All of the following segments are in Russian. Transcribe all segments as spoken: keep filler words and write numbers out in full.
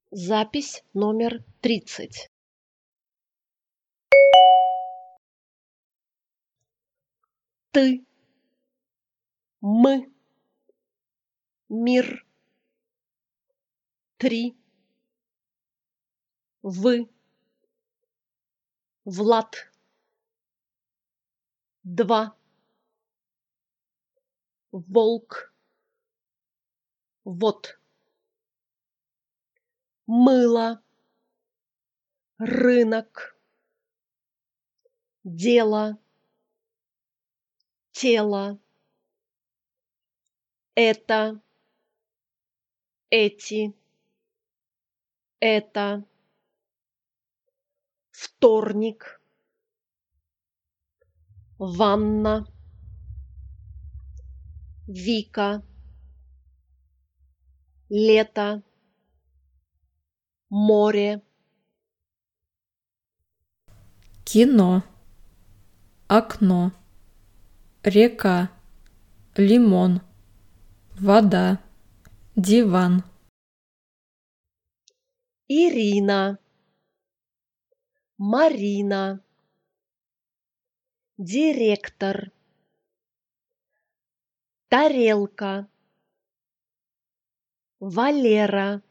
Запись номер тридцать. Ты, мы, мир, три, вы, Влад, два, волк, вот, мыло, рынок, дело, тело, это, эти, это, вторник, ванна, Вика, лето, море, кино, окно, река, лимон, вода, диван, Ирина, Марина, директор, тарелка, Валера,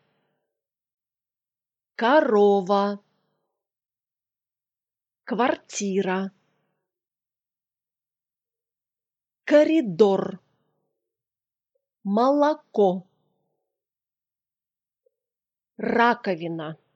корова, квартира, коридор, молоко, раковина.